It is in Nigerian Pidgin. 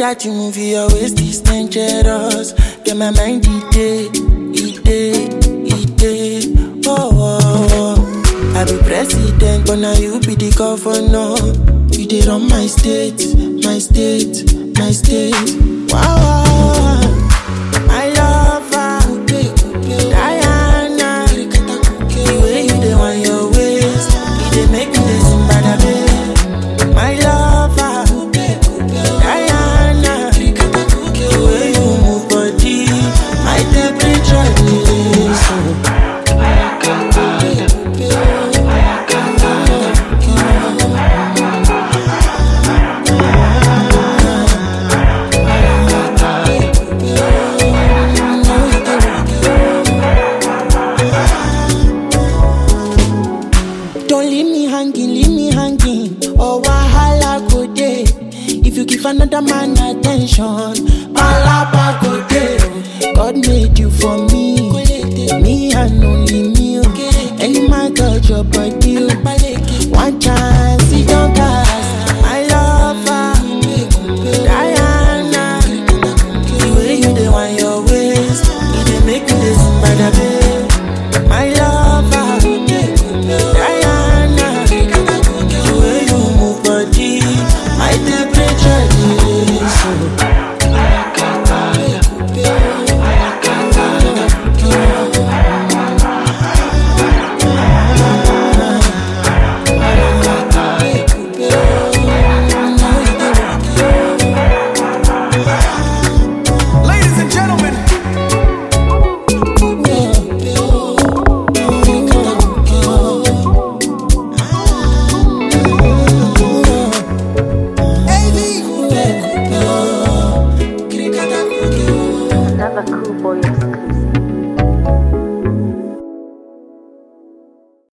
that you move your waist is dangerous. Get my mind oh, oh, oh. I be president, but now you be the governor. You did on my state. Wow, wow. My lover, Diana. The way you dey want your waist, you dey make me dey zumba da babe. My lover, Diana. The way you move body, my temperature is so. Don't leave me hanging. Oh, wahala go day. If you give another man attention, palapa go day. God made you for me, me and only me. Any man touch your body, one chance, he don't pass. My lover, Diana. The way you dey want your waist, you dey make me dey zumba da babe. My lover, Diana. The way you move body, my temperature is so. Ladies and gentlemen, Another cool boy.